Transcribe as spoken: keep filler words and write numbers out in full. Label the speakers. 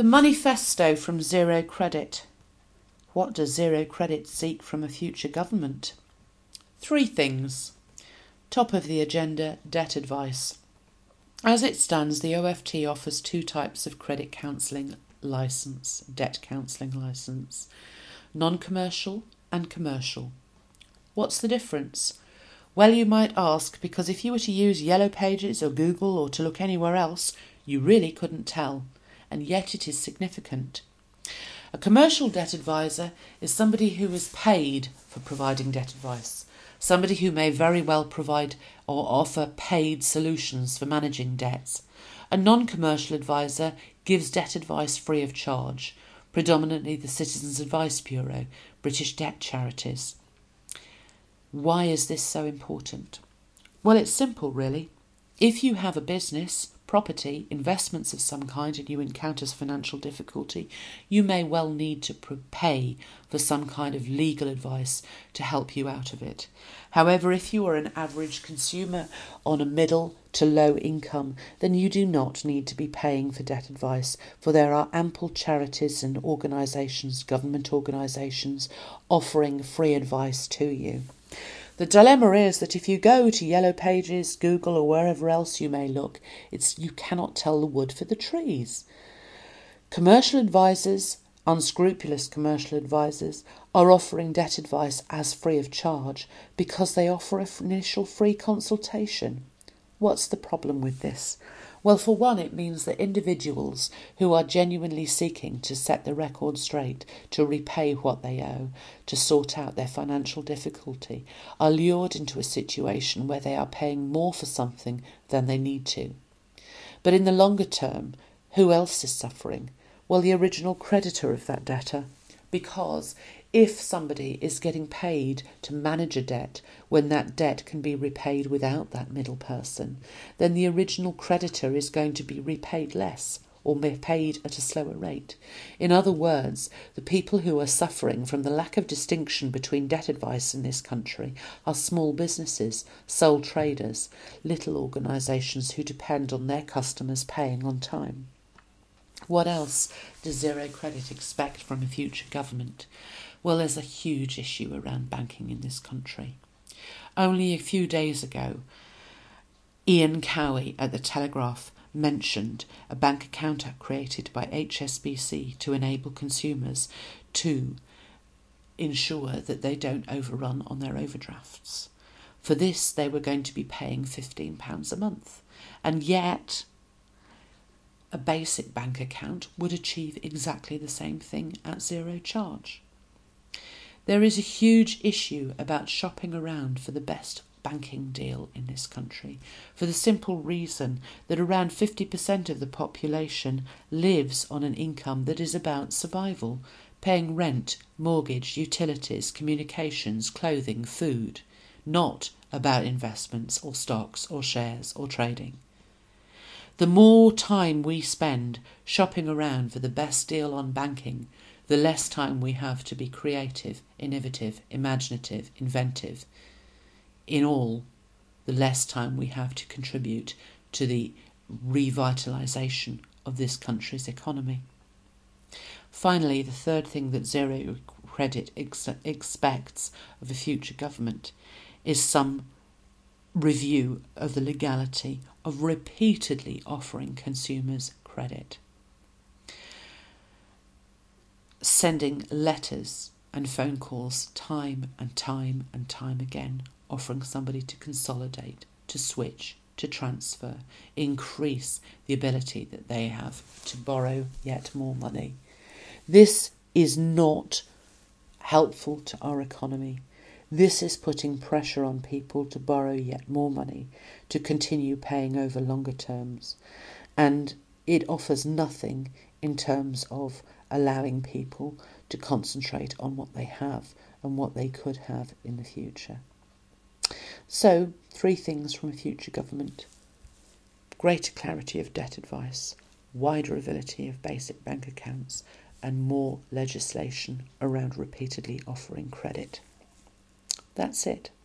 Speaker 1: The manifesto from Zero Credit. What does Zero Credit seek from a future government? Three things. Top of the agenda, debt advice. As it stands, the O F T offers two types of credit counselling licence, debt counselling licence, non-commercial and commercial. What's the difference? Well, you might ask, because if you were to use Yellow Pages or Google or to look anywhere else, you really couldn't tell, and yet it is significant. A commercial debt advisor is somebody who is paid for providing debt advice, somebody who may very well provide or offer paid solutions for managing debts. A non-commercial advisor gives debt advice free of charge, predominantly the Citizens Advice Bureau, British debt charities. Why is this so important? Well, it's simple, really. If you have a business, property, investments of some kind, and you encounter financial difficulty, you may well need to pay for some kind of legal advice to help you out of it. However, if you are an average consumer on a middle to low income, then you do not need to be paying for debt advice, for there are ample charities and organisations, government organisations, offering free advice to you. The dilemma is that if you go to Yellow Pages, Google or wherever else you may look, it's you cannot tell the wood for the trees. Commercial advisors, unscrupulous commercial advisors, are offering debt advice as free of charge because they offer an initial free consultation. What's the problem with this? Well, for one, it means that individuals who are genuinely seeking to set the record straight, to repay what they owe, to sort out their financial difficulty, are lured into a situation where they are paying more for something than they need to. But in the longer term, who else is suffering? Well, the original creditor of that debtor. Because if somebody is getting paid to manage a debt when that debt can be repaid without that middle person, then the original creditor is going to be repaid less or paid at a slower rate. In other words, the people who are suffering from the lack of distinction between debt advice in this country are small businesses, sole traders, little organisations who depend on their customers paying on time. What else does Zero Credit expect from a future government? Well, there's a huge issue around banking in this country. Only a few days ago, Ian Cowie at the Telegraph mentioned a bank account act created by H S B C to enable consumers to ensure that they don't overrun on their overdrafts. For this, they were going to be paying fifteen pounds a month. And yet, a basic bank account would achieve exactly the same thing at zero charge. There is a huge issue about shopping around for the best banking deal in this country, for the simple reason that around fifty percent of the population lives on an income that is about survival, paying rent, mortgage, utilities, communications, clothing, food, not about investments or stocks or shares or trading. The more time we spend shopping around for the best deal on banking, the less time we have to be creative, innovative, imaginative, inventive. In all, the less time we have to contribute to the revitalisation of this country's economy. Finally, the third thing that Zero Credit ex- expects of a future government is some review of the legality of repeatedly offering consumers credit. Sending letters and phone calls time and time and time again, offering somebody to consolidate, to switch, to transfer, increase the ability that they have to borrow yet more money. This is not helpful to our economy. This is putting pressure on people to borrow yet more money, to continue paying over longer terms. And it offers nothing in terms of allowing people to concentrate on what they have and what they could have in the future. So, three things from a future government: greater clarity of debt advice, wider ability of basic bank accounts, and more legislation around repeatedly offering credit. That's it.